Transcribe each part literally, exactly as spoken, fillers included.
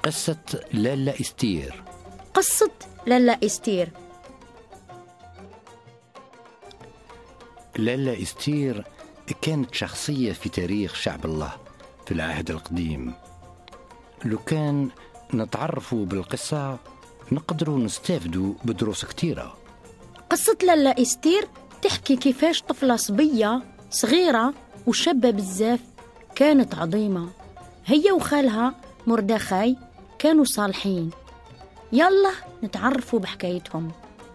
قصة لالا إستير. قصة لالا إستير. لالا إستير كانت شخصية في تاريخ شعب الله في العهد القديم. لو كان نتعرفوا بالقصة نقدروا نستافدوا بدروس كتيرة. قصة لالا إستير تحكي كيفاش طفلة صبية صغيرة وشابة بزاف كانت عظيمة، هي وخالها مردخاي كانوا صالحين. يلا نتعرفوا بحكايتهم.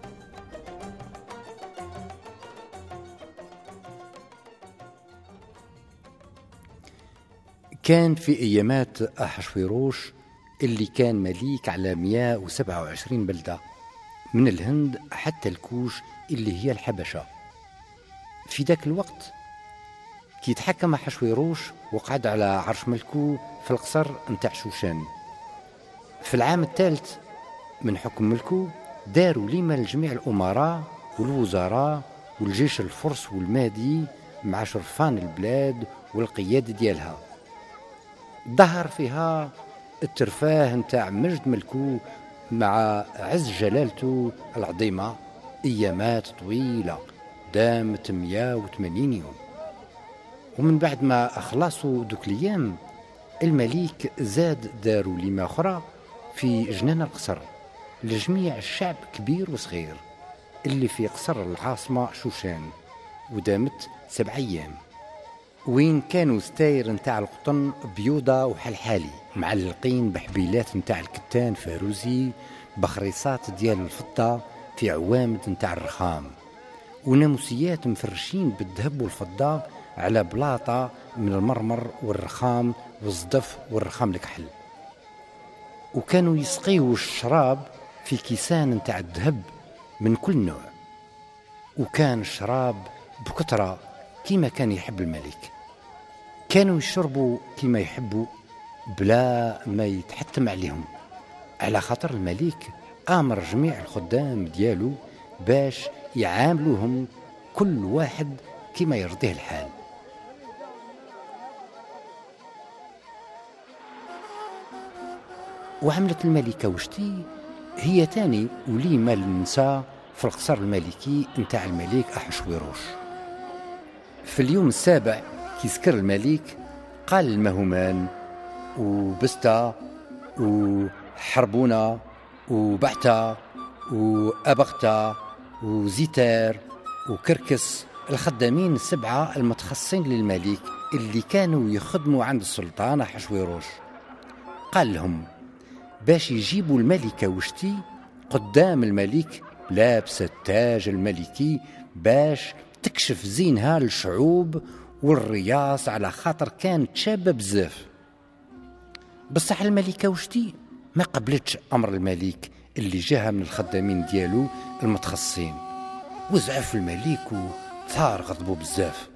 كان في أيامات أحشويروش اللي كان مليك على مئة وسبعة وعشرين بلدة من الهند حتى الكوش اللي هي الحبشة. في ذاك الوقت كي تحكم أحشويروش وقعد على عرش ملكه في القصر نتاع شوشان. في العام الثالث من حكم ملكه داروا ليما لجميع الأمراء والوزراء والجيش الفرس والمادي مع شرفان البلاد والقيادة ديالها. ظهر فيها الترفاه نتاع مجد ملكه مع عز جلالته العظيمة أيامات طويلة دامت مئة وثمانين يوم. ومن بعد ما أخلصوا دوك الأيام الملك زاد داروا لما أخرى في جنان القصر لجميع الشعب كبير وصغير اللي في قصر العاصمة شوشان، ودامت سبع أيام وين كانوا ستاير نتاع القطن بيوضة وحلحالي معلقين بحبيلات نتاع الكتان فاروزي بخريصات ديال الفضة في عوامد نتاع الرخام، وناموسيات مفرشين بالذهب والفضة على بلاطة من المرمر والرخام والصدف والرخام الكحل. وكانوا يسقيوا الشراب في كيسان نتاع الذهب من كل نوع، وكان الشراب بكثرة كيما كان يحب الملك. كانوا يشربوا كيما يحبوا بلا ما يتحتم عليهم، على خاطر الملك آمر جميع الخدام ديالو باش يعاملوهم كل واحد كيما يرضيه الحال. وعملت الملكة وشتي هي تاني وليمة للنساء في القصر الملكي نتاع الملك أحشويروش. في اليوم السابع كي سكر الملك قال المهمان وبستا وحربونة وبعتا وأبغتا وزيتار وكركس الخدامين السبعة المتخصصين للملك اللي كانوا يخدموا عند السلطان أحشويروش. قال لهم باش يجيبوا الملكة وشتي قدام الملك لابسة التاج الملكي باش تكشف زينها للشعوب والرياس، على خاطر كانت شابة بزاف. بصح الملكة وشتي ما قبلتش أمر الملك اللي جاها من الخدامين ديالو المتخصصين، وزعف الملك وثار غضبه بزاف.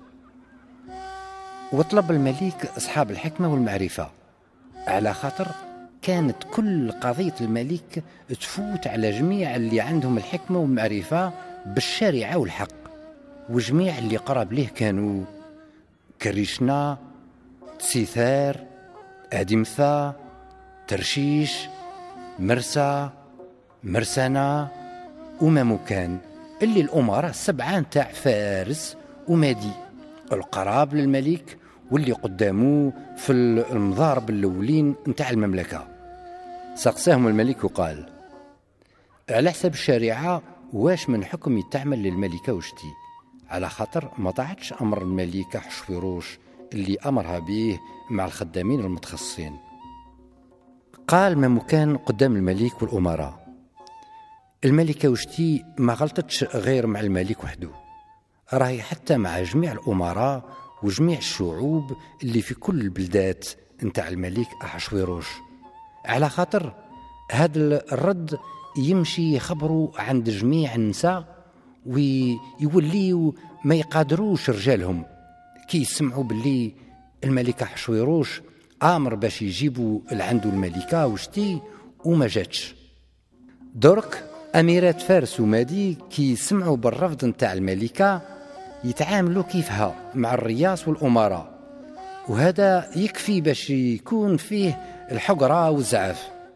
وطلب الملك أصحاب الحكمة والمعرفة، على خاطر كانت كل قضية الملك تفوت على جميع اللي عندهم الحكمة والمعرفة بالشريعة والحق. وجميع اللي قرب له كانوا كريشنا، سيثار، أدمثا، ترشيش، مرسى، مرسانة وماموكان اللي الأمراء السبعة نتاع فارس ومادي القراب للملك واللي قدامه في المضارب الأولين نتاع المملكة. سقساهم الملك وقال على حسب الشريعة واش من حكم يتعمل للملكة وشتي، على خاطر ما طاعتش أمر الملكة أحشويروش اللي أمرها به مع الخدامين المتخصصين. قال ماموكان قدام الملك والأمراء الملكة وشتي ما غلطتش غير مع الملك وحده، راهي حتى مع جميع الأمراء وجميع الشعوب اللي في كل البلدات نتاع الملك أحشويروش، على خاطر هذا الرد يمشي يخبروا عند جميع النساء ويوليوا ما يقادروش رجالهم كي يسمعوا باللي الملكة أحشويروش آمر باش يجيبوا لعندو الملكة وشتي وما جاتش. درك أميرات فارس ومادي كي يسمعوا بالرفض نتاع الملكة يتعاملوا كيفها مع الرياس والأمراء، وهذا يكفي باش يكون فيه الحقرة والزعف.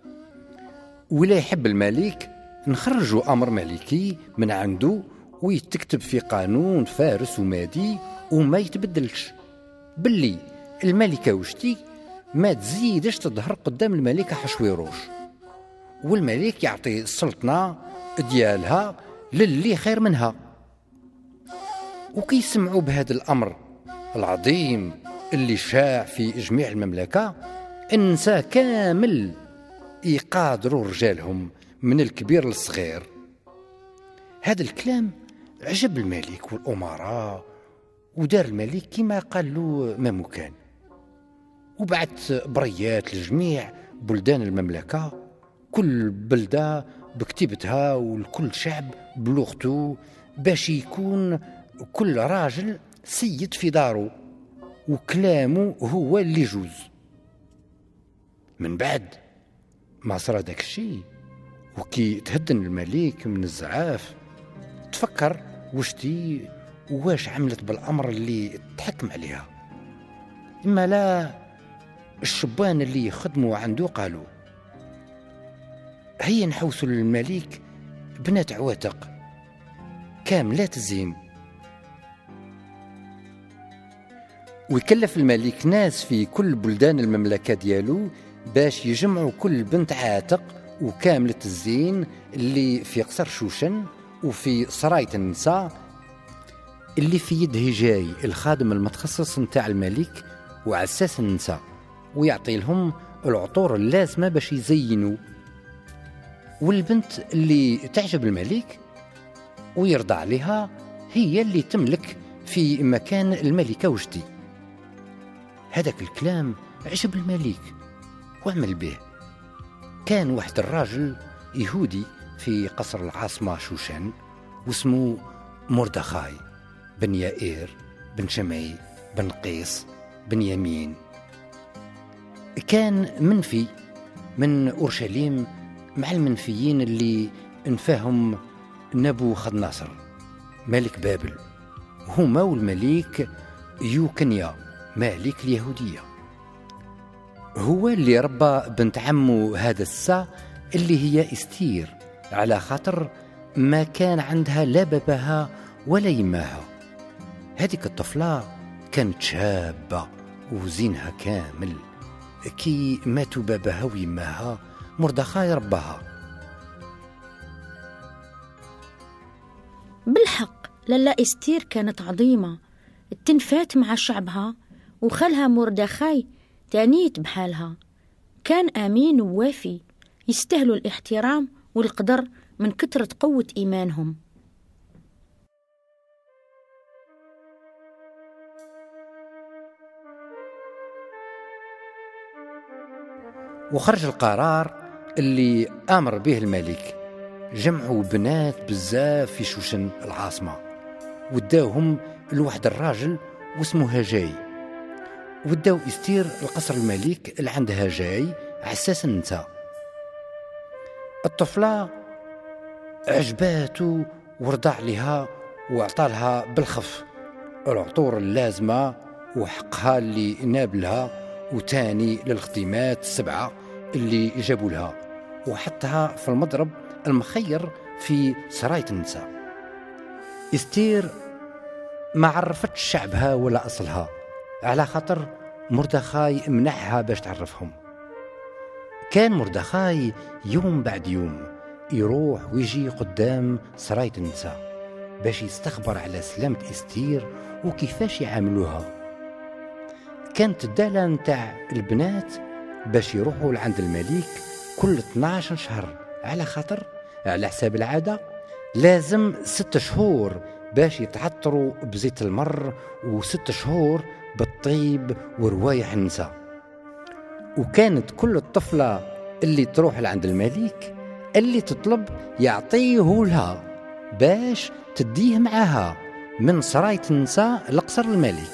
ولا يحب الملك نخرجوا أمر ملكي من عنده ويتكتب في قانون فارس ومادي وما يتبدلش باللي الملكة وشتي ما تزيدش تظهر قدام الملكة حشويروش، والملك يعطي السلطنة ديالها للي خير منها. وكي يسمعوا بهذا الأمر العظيم اللي شاع في جميع المملكة، النساء كامل يقادروا رجالهم من الكبير للصغير. هذا الكلام عجب الملك والأمراء، ودار الملك كما قال له ما مكان، وبعث بريات لجميع بلدان المملكة، كل بلدة بكتيبتها والكل شعب بلغته، باش يكون كل راجل سيد في داره وكلامه هو اللي يجوز. من بعد ما صار داك الشيء وكي تهدن الملك من الزعاف، تفكر وشتي واش عملت بالأمر اللي تحكم عليها. إما لا الشبان اللي يخدموا عنده قالوا هيا نحوسوا للملك بنات عواتق كاملات الزين، ويكلف الملك ناس في كل بلدان المملكة ديالو باش يجمعوا كل بنت عاتق وكاملة الزين اللي في قصر شوشن وفي سراية النساء اللي في يد هجاي الخادم المتخصص نتاع الملك وعساس النساء، ويعطي لهم العطور اللازمة باش يزينوا. والبنت اللي تعجب الملك ويرضى عليها هي اللي تملك في مكان الملكة وجدي. هذاك الكلام عجب الملك وعمل به. كان واحد الراجل يهودي في قصر العاصمة شوشان واسمه مردخاي بن يائير بن شمعي بن قيس بن يمين. كان منفي من أورشليم مع المنفيين اللي انفاهم نبوخذ نصر ملك بابل، هما والملك يوكنيا مالك اليهودية. هو اللي ربى بنت عمه هذا السا اللي هي استير، على خاطر ما كان عندها لا بابها ولا يماها. هذيك الطفلة كانت شابة وزينها كامل. كي ماتوا بابها ويماها مردخاي رباها. بالحق لالا استير كانت عظيمة، التنفات مع شعبها، وخلها مردخاي تانيت بحالها. كان أمين ووافي، يستاهلوا الاحترام والقدر من كثرة قوة إيمانهم. وخرج القرار اللي أمر به الملك، جمعوا بنات بزاف في شوشن العاصمة وداوهم لواحد الراجل واسمه هجاي، وداو استير القصر الملك اللي عند هجاي عساس النساء. الطفلة عجباته ورضى عليها وعطالها بالخف العطور اللازمة وحقها اللي نابلها، وتاني للخدمات السبعة اللي جابوا لها، وحطها في المضرب المخير في سراية النساء. استير ما عرفتش شعبها ولا أصلها، على خاطر مردخاي منعها باش تعرفهم. كان مردخاي يوم بعد يوم يروح ويجي قدام سراية النساء باش يستخبر على سلامة استير وكيفاش يعاملوها. كانت الدالة نتاع البنات باش يروحوا لعند الملك كل اثناش شهر، على خاطر على حساب العادة لازم ست شهور باش يتعطروا بزيت المر وست شهور بالطيب وروايح النساء. وكانت كل الطفلة اللي تروح لعند الملك اللي تطلب يعطيه لها باش تديه معها من سراية النساء لقصر الملك.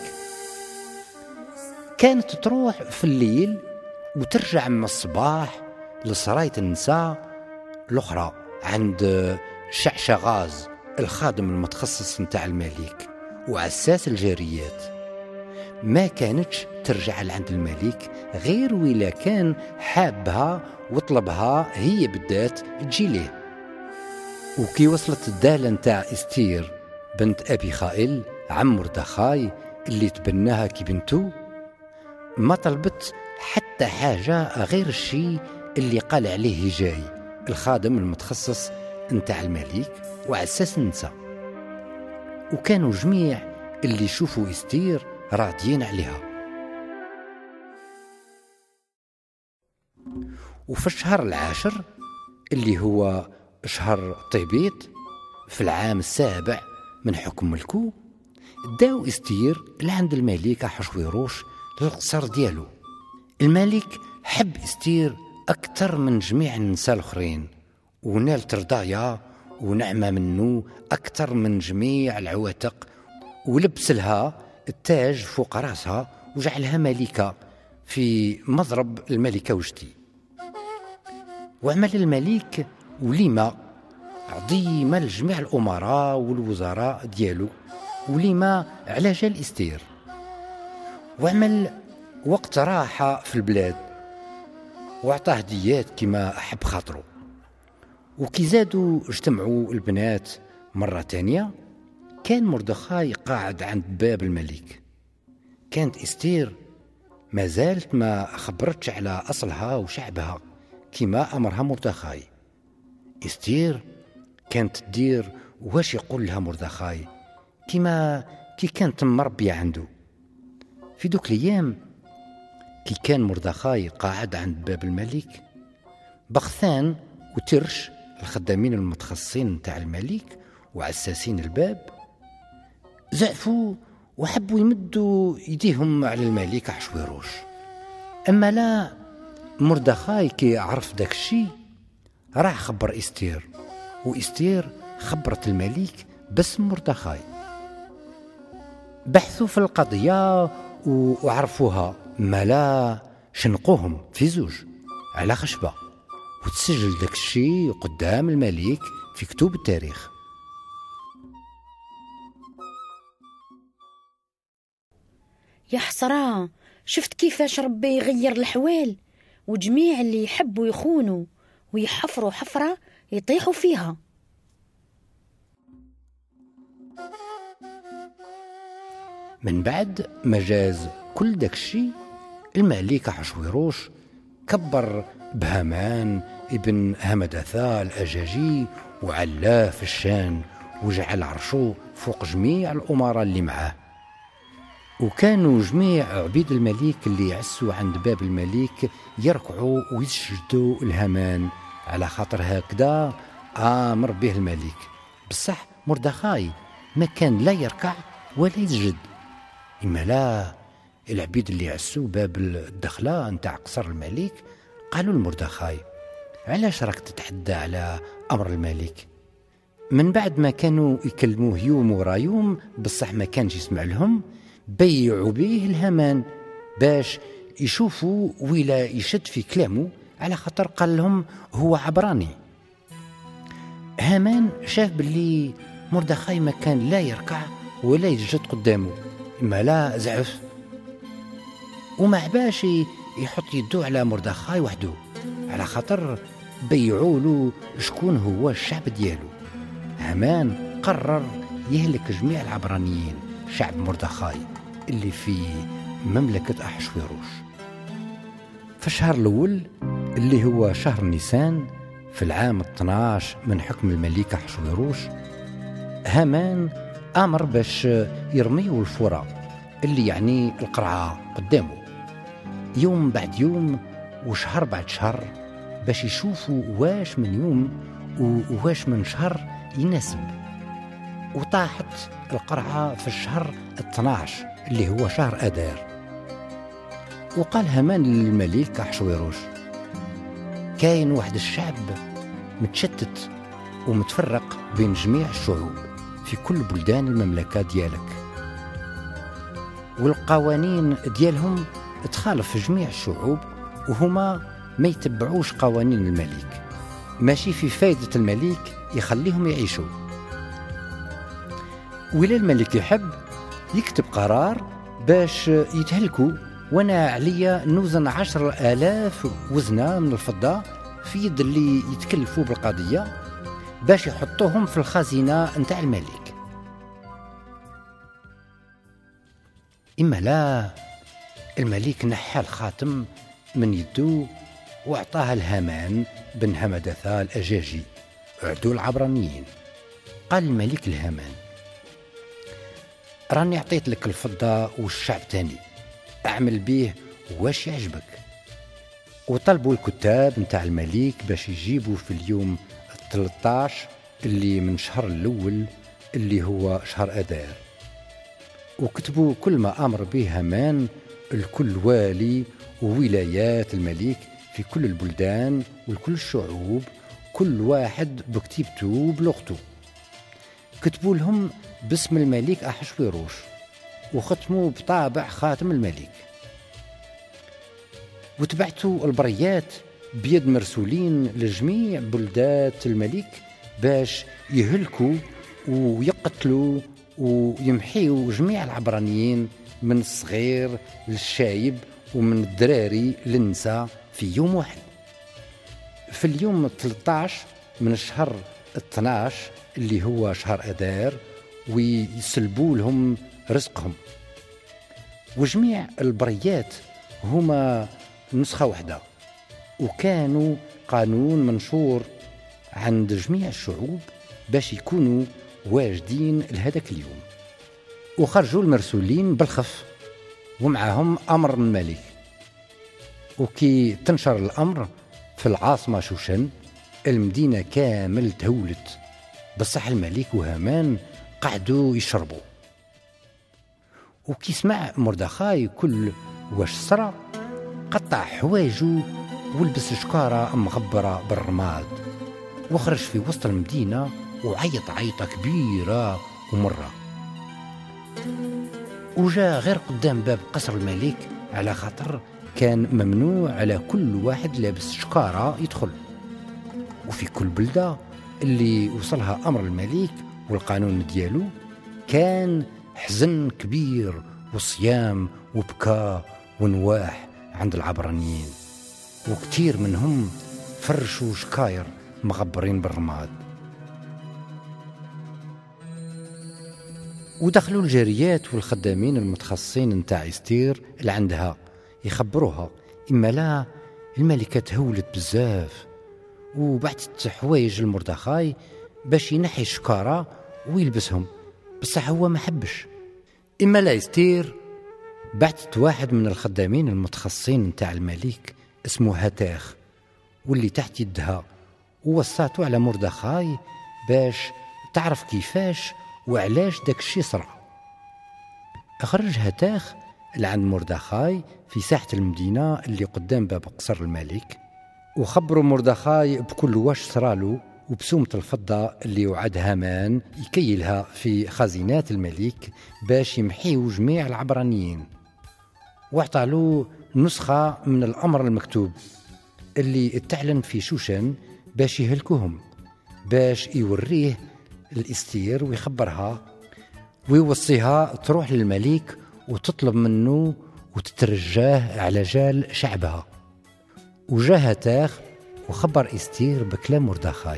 كانت تروح في الليل وترجع من الصباح لسراية النساء الأخرى عند شعشغاز الخادم المتخصص نتاع الملك وعساس الجاريات. ما كانتش ترجع لعند الملك غير ولا كان حابها وطلبها هي بالذات تجي ليه. وكي وصلت الدالة نتاع استير بنت أبي خائل عم مردخاي اللي تبناها كي بنته، ما طلبت حتى حاجة غير الشيء اللي قال عليه جاي الخادم المتخصص نتاع الملك وعساس النساء. وكانوا جميع اللي يشوفوا استير راضيين عليها. وفي الشهر العاشر اللي هو شهر طيبيت في العام السابع من حكم ملكو، داو استير لعند الملك أحشويروش للقصر ديالو. الملك حب استير أكثر من جميع النساء الآخرين، ونال ترضايا ونعمة منه أكثر من جميع العواتق، ولبس لها التاج فوق راسها وجعلها ملكة في مضرب الملكة وجدي. وعمل الملك وليمة عظيمة لجميع الأمراء والوزراء ديالو، وليمة على جال استير. وعمل وقت راحة في البلاد وعطاه هديات كما أحب خاطره. وكي زادوا اجتمعوا البنات مرة تانية، كان مردخاي قاعد عند باب الملك. كانت استير ما زالت ما خبرتش على أصلها وشعبها كما أمرها مردخاي. استير كانت تدير واش يقول لها مردخاي كما كي كانت مربية عنده. في دوك الأيام كي كان مردخاي قاعد عند باب الملك، بغثان وترش الخدامين المتخصصين نتاع الملك وعساسين الباب زعفوا وحبوا يمدوا يديهم على الملك أحشويروش. أما لا، مردخاي كي عرف داك الشي راح خبر استير، واستير خبرت الملك باسم مردخاي. بحثوا في القضية وعرفوها، ما لا شنقوهم في زوج على خشبة، وتسجل داك الشي قدام الملك في كتب التاريخ. يا حسرة، شفت كيفاش ربي يغير الحوال، وجميع اللي يحبوا يخونوا ويحفروا حفرة يطيحوا فيها. من بعد ما جاز كل داك الشي، الملك أحشويروش كبر بهامان ابن همداثا الأجاجي وعلاه في الشان، وجعل عرشو فوق جميع الأمراء اللي معاه. وكانوا جميع عبيد الملك اللي يعسوا عند باب الملك يركعوا ويسجدوا الهامان، على خاطر هكذا آمر به الملك. بصح مردخاي ما كان لا يركع ولا يسجد. إما لا، العبيد اللي يعسوا باب الدخلة نتاع قصر الملك قالوا لمردخاي علاش راك تتحدى على أمر الملك؟ من بعد ما كانوا يكلموه يوم ورا يوم بصح ما كانش يسمع لهم، بيعوا به الهامان باش يشوفوا ولا يشد في كلامه، على خاطر قال لهم هو عبراني. هامان شاف باللي مردخاي ما كان لا يركع ولا يسجد قدامه، إما لا زعف، وما باش يحط يدو على مردخاي وحده، على خاطر بيعوا له شكون هو الشعب ديالو. هامان قرر يهلك جميع العبرانيين، شعب مردخاي اللي في مملكة أحشويروش. في الشهر الأول اللي هو شهر نيسان في العام اثناش من حكم الملك أحشويروش، هامان أمر باش يرميوا الفرة اللي يعني القرعة قدامه يوم بعد يوم وشهر بعد شهر، باش يشوفوا واش من يوم وواش من شهر يناسب. وطاحت القرعة في الشهر اثناش اللي هو شهر أدار. وقال هامان للملك أحشويروش كاين واحد الشعب متشتت ومتفرق بين جميع الشعوب في كل بلدان المملكة ديالك، والقوانين ديالهم تخالف في جميع الشعوب، وهما ما يتبعوش قوانين الملك، ماشي في فايدة الملك يخليهم يعيشوا. ولا الملك يحب يكتب قرار باش يتهلكوا، وانا عليا نوزن عشر آلاف وزنة من الفضة في يد اللي يتكلفوا بالقضية باش يحطوهم في الخزينة نتاع الملك. إما لا، الملك نحى الخاتم من يدو واعطاها الهامان بن همدثة الأجاجي عدو العبرانيين. قال الملك الهامان: راني عطيت لك الفضة والشعب تاني، اعمل بيه واش يعجبك. وطلبوا الكتاب نتاع الملك باش يجيبوا في اليوم الثلاثة عشر اللي من شهر الأول اللي هو شهر أذار، وكتبوا كل ما أمر به هامان الكل والي وولايات الملك في كل البلدان والكل الشعوب، كل واحد بكتيبته بلغته. كتبوا لهم باسم الملك أحشويروش وختموا بطابع خاتم الملك. وتبعتوا البريات بيد مرسولين لجميع بلدات الملك باش يهلكوا ويقتلوا ويمحيوا جميع العبرانيين من الصغير للشايب ومن الدراري للنساء في يوم واحد. في اليوم الثلاثة عشر من الشهر اثني عشر اللي هو شهر أذار، ويسلبوا لهم رزقهم. وجميع البريات هما نسخة واحدة، وكانوا قانون منشور عند جميع الشعوب باش يكونوا واجدين لهذاك اليوم. وخرجوا المرسولين بالخف ومعهم أمر من الملك. وكي تنشر الأمر في العاصمة شوشن، المدينة كامل تهولت، بصح الملك وهامان قعدوا يشربوا. وكي سمع مردخاي كل واش صرا، قطع حوايجه ولبس شكارة مغبرة بالرماد وخرج في وسط المدينة وعيط عيطة كبيرة ومرة. وجاء غير قدام باب قصر الملك، على خاطر كان ممنوع على كل واحد لابس شكارة يدخل. وفي كل بلدة اللي وصلها أمر الملك والقانون ديالو كان حزن كبير وصيام وبكاء ونواح عند العبرانيين، وكتير منهم فرشوا شكاير مغبرين بالرماد. ودخلوا الجاريات والخدامين المتخصصين نتاع استير اللي عندها يخبروها إما لا الملكة تهولت بزاف، وبعثت حوايج المردخاي باش ينحي الشكارة ويلبسهم، بصح هو ما حبش. إما لا استير بعثت واحد من الخدامين المتخصصين نتاع الملك اسمه هتاخ، واللي تحت يدها، ووصاته على مردخاي باش تعرف كيفاش وعلاش داك الشي صرا. أخرج هتاخ لعند مردخاي في ساحة المدينة اللي قدام باب قصر الملك، وخبروا مردخاي بكل واش صرالو وبسومة الفضة اللي وعد هامان يكيلها في خزينات الملك باش يمحيوا جميع العبرانيين. واعطالو نسخة من الأمر المكتوب اللي اتعلن في شوشن باش يهلكوهم، باش يوريه الاستير ويخبرها ويوصيها تروح للملك وتطلب منه وتترجاه على جال شعبها. وجا هتاخ وخبر استير بكلام مردخاي.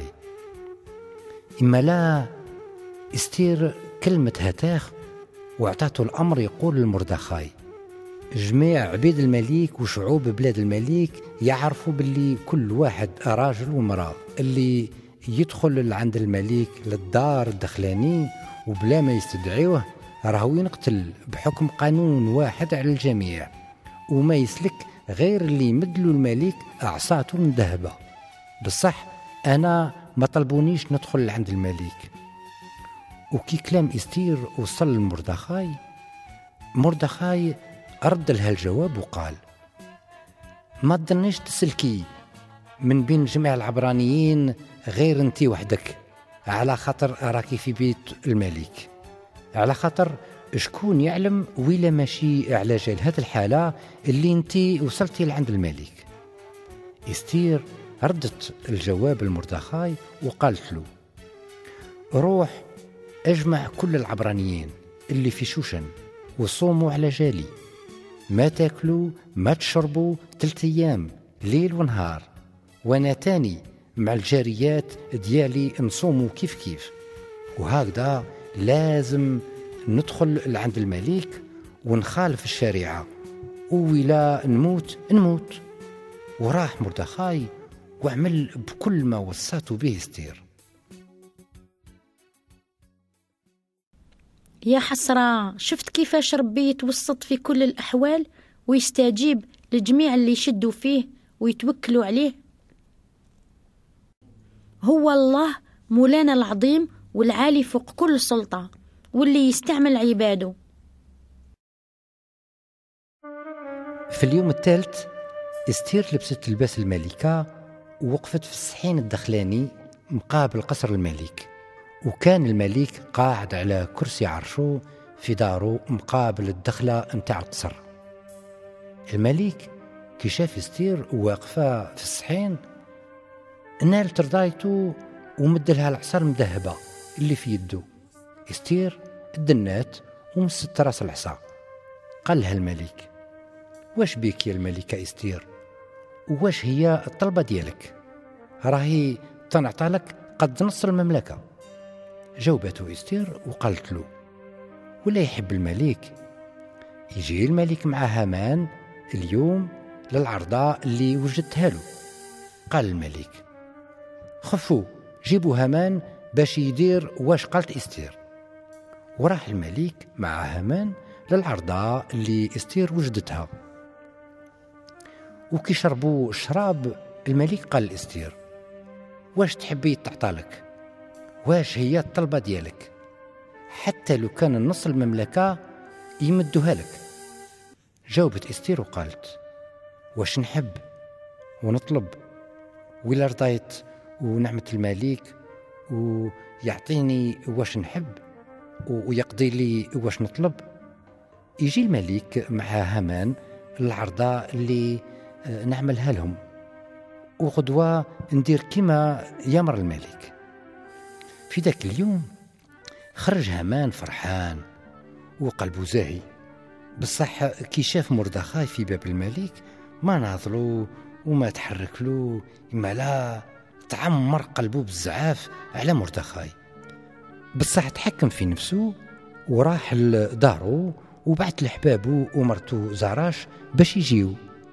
إما لا استير كلمة هتاخ واعطاته الأمر يقول للمردخاي: جميع عبيد الملك وشعوب بلاد الملك يعرفوا باللي كل واحد راجل ومرأة اللي يدخل عند الملك للدار الدخلاني وبلا ما يستدعيوه راهو ينقتل بحكم قانون واحد على الجميع، وما يسلك غير اللي يمدلو الملك أعصاته المذهبة. بصح أنا ما طلبونيش ندخل عند الملك. وكي كلام استير وصل لمردخاي، مردخاي رد لها الجواب وقال: ما تظنيش تسلكي من بين جميع العبرانيين غير انتي وحدك، على خاطر راكي في بيت الملك، على خاطر شكون يعلم ويلا ماشي على جال هذه الحالة اللي انتي وصلتي لعند الملك. استير ردت الجواب المردخاي وقالت له: روح اجمع كل العبرانيين اللي في شوشن وصوموا على جالي، ما تاكلوا ما تشربوا ثلاث أيام ليل ونهار، وانا تاني مع الجاريات ديالي نصوموا كيف كيف. وهكذا لازم ندخل لعند الملك ونخالف الشريعة، ولا نموت نموت. وراح مردخاي وعمل بكل ما وصاته به استير. يا حسرة، شفت كيفاش ربي يتوسط في كل الأحوال ويستجيب لجميع اللي يشدوا فيه ويتوكلوا عليه. هو الله مولانا العظيم والعالي فوق كل سلطة، واللي يستعمل عباده. في اليوم الثالث استير لبست لباس الملكة ووقفت في الصحين الدخلاني مقابل قصر الملك، وكان الملك قاعد على كرسي عرشه في داره مقابل الدخلة متاع القصر. الملك كي شاف استير واقفة في الصحين نال ترضايته ومدلها العصا المذهبة اللي في يده. استير دنات ومست راس العصا. قال لها الملك: واش بيك يا الملكة استير؟ واش هي الطلبة ديالك؟ راهي تنعطى لك قد نص المملكة. جاوبته استير وقالت له: ولا يحب الملك يجي الملك مع هامان اليوم للعرضة اللي وجدتها له. قال الملك: خفوا جيبوا هامان باش يدير واش قالت استير. وراح الملك مع هامان للعرضة اللي استير وجدتها. وكي شربوا الشراب الملك قال لاستير: واش تحبي تعطالك؟ واش هي الطلبة ديالك؟ حتى لو كان نص المملكة يمدوها لك. جاوبت استير وقالت: واش نحب ونطلب، ولا رضيت ونعمة الملك ويعطيني واش نحب ويقضي لي واش نطلب. يجي الملك مع هامان العرضة اللي نعملها لهم، وغدوة ندير كما يامر الملك. في ذاك اليوم خرج هامان فرحان وقلبه زاهي، بصح كي شاف مردخاي في باب الملك ما ناظرو وما تحرك له، إما لا تعمر قلبه بالزعاف على مردخاي. بصح تحكم في نفسه وراح لدارو وبعت لحبابه ومرته زاراش باش يجيو.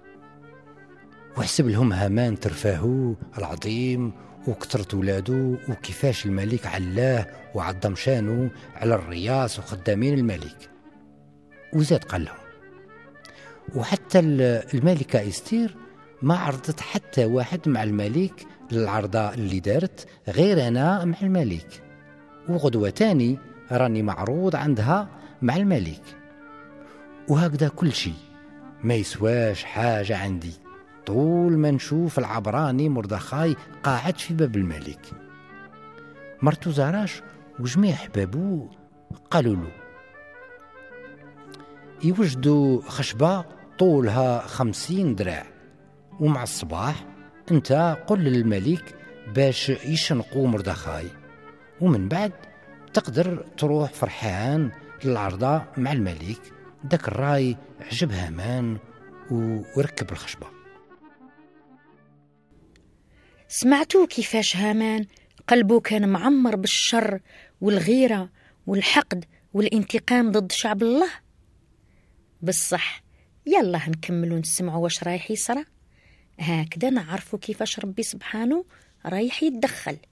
وحسب لهم هامان ترفاهو العظيم وكثرت ولاده وكيفاش الملك علاه وعظم شانه على الرياس وخدامين الملك. وزاد قال لهم: وحتى الملكة استير ما عرضت حتى واحد مع الملك للعرضة اللي دارت غير أنا مع الملك، وغدوة تاني راني معروض عندها مع الملك. وهكذا كل شيء ما يسواش حاجة عندي طول ما نشوف العبراني مردخاي قاعد في باب الملك. مرتو زاراش وجميع حبابو قالوا له: يوجدوا خشبة طولها خمسين دراع، ومع الصباح انت قل للملك باش يشنقوا مردخاي، ومن بعد تقدر تروح فرحان للعرضة مع الملك. داك الراي عجب هامان وركب الخشبة. سمعتوا كيفاش هامان قلبه كان معمر بالشر والغيرة والحقد والانتقام ضد شعب الله؟ بالصح يلا هنكملوا نسمعوا واش رايح يصرى. هكذا نعرفوا كيفاش ربي سبحانه رايح يتدخل.